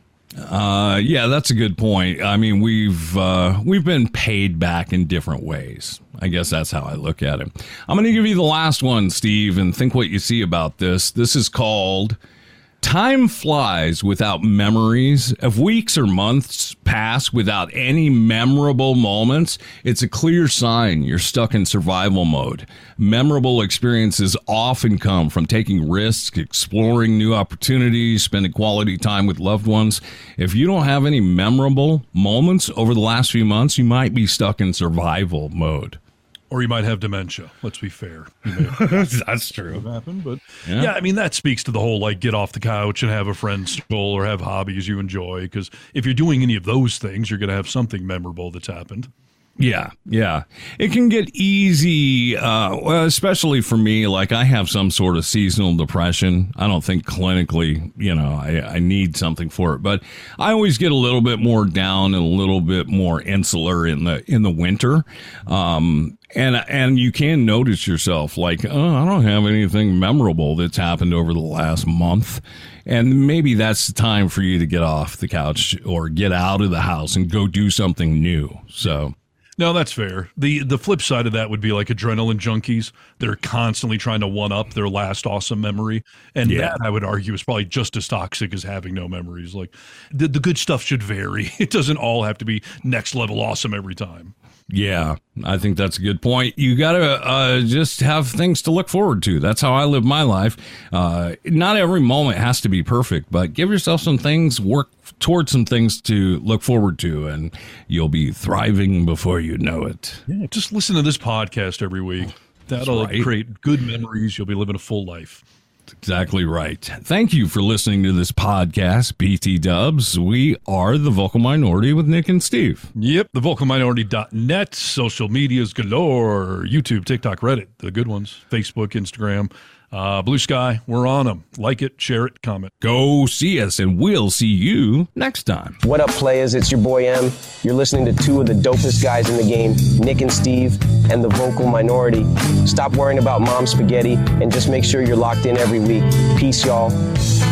Yeah, that's a good point. I mean, we've been paid back in different ways. I guess that's how I look at it. I'm going to give you the last one, Steve, and think what you see about this. This is called Time Flies Without Memories. If weeks or months pass without any memorable moments, it's a clear sign you're stuck in survival mode. Memorable experiences often come from taking risks, exploring new opportunities, spending quality time with loved ones. If you don't have any memorable moments over the last few months, you might be stuck in survival mode. Or you might have dementia. Let's be fair. That's true. Happen, but yeah, I mean, that speaks to the whole, like, get off the couch and have a friend's soul or have hobbies you enjoy. Because if you're doing any of those things, you're going to have something memorable that's happened. Yeah. It can get easy, especially for me. Like, I have some sort of seasonal depression. I don't think clinically, I need something for it. But I always get a little bit more down and a little bit more insular in the winter. And you can notice yourself like, oh, I don't have anything memorable that's happened over the last month. And maybe that's the time for you to get off the couch or get out of the house and go do something new. So. No, that's fair. The flip side of that would be like adrenaline junkies. They're constantly trying to one-up their last awesome memory. And that, I would argue, is probably just as toxic as having no memories. Like, the good stuff should vary. It doesn't all have to be next-level awesome every time. Yeah, I think that's a good point. You got to just have things to look forward to. That's how I live my life. Not every moment has to be perfect, but give yourself some things, work towards some things to look forward to, and you'll be thriving before you know it. Yeah, just listen to this podcast every week. That'll create good memories. You'll be living a full life. That's exactly right. Thank you for listening to this podcast, BT Dubs. We are The Vocal Minority with Nick and Steve. Yep, thevocalminority.net, social medias galore, YouTube, TikTok, Reddit, the good ones, Facebook, Instagram, Blue Sky. We're on them. Like it, share it, comment. Go see us, and we'll see you next time. What up, players? It's your boy M. You're listening to two of the dopest guys in the game, Nick and Steve, and The Vocal Minority. Stop worrying about mom spaghetti and just make sure you're locked in every week. Peace, y'all.